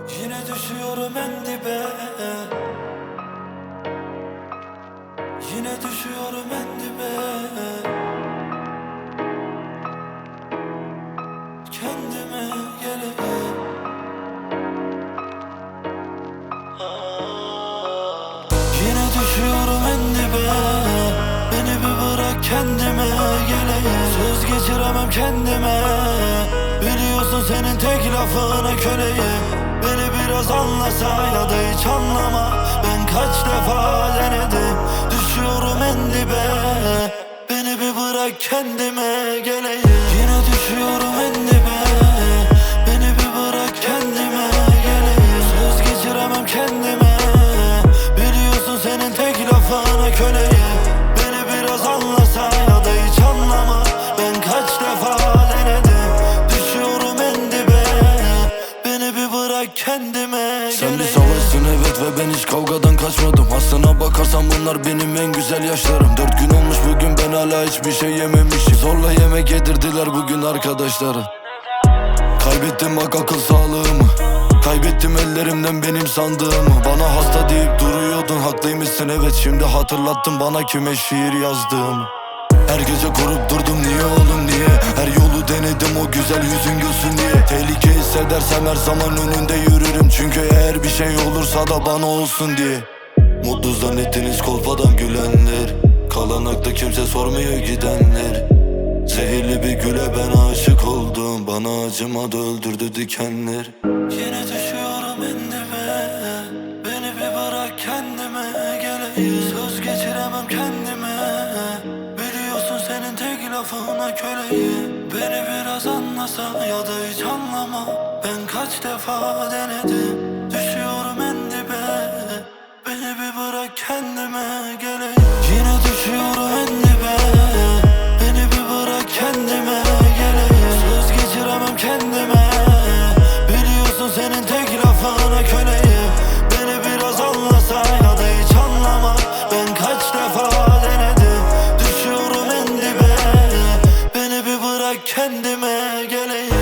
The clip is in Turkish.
Yine düşüyorum en dibe. Yine düşüyorum en dibe. Kendime geleyim. Yine düşüyorum en dibe. Beni bir bırak kendime geleyim. Söz geçiremem kendime. Biliyorsun senin tek lafına köleyim. Beni biraz anlasa ya da hiç anlama. Ben kaç defa denedim. Düşüyorum en dibe. Beni bir bırak kendime geleyim. Yine düşüyorum en dibe. Beni bir bırak kendime geleyim. Söz geçiremem kendime. Biliyorsun senin tek lafına köleyim. Beni biraz anlasa ya da hiç anlama. Ben kaç defa denedim. Düşüyorum en dibe. Beni bir bırak kendime Sen bir geleyim. savaşsın evet ve ben hiç kavgadan kaçmadım. Aslına bakarsan bunlar benim en güzel yaşlarım. 4 gün olmuş bugün ben hala hiçbir şey yememişim. Zorla yemek yedirdiler bugün arkadaşlarım. Kaybettim bak akıl sağlığımı. Kaybettim ellerimden benim sandığımı. Bana hasta deyip duruyordun, haklıymışsın evet. Şimdi hatırlattın bana kime şiir yazdığımı. Her gece korup durdum niye oğlum niye? Her yolu denedim o güzel yüzün gülsün diye. Tehlike hissedersem her zaman önünde yürürüm. Çünkü eğer bir şey olursa da bana olsun diye. Mutlu zannettiniz kolpadan gülenler. Kalan akta kimse sormuyor gidenler. Zehirli bir güle ben aşık oldum. Bana acımadı öldürdü dikenler. Yine düşüyorum en dibe. Beni bir bırak kendime geleyim. Söz geçiremem kendime. Biliyorsun senin tek lafına köleyim. Beni biraz anlasa ya da hiç anlama. Ben kaç defa denedim. Düşüyorum en dibe. Beni bir bırak kendime geleyim. Yine düşüyorum en dibe. Beni bir bırak kendime geleyim. Söz geçiremem kendime. Biliyorsun senin tek lafına köleyim. Beni biraz anlasa ya da hiç anlama. Ben kaç defa denedim. Düşüyorum en dibe. Beni bir bırak kendime geleyim.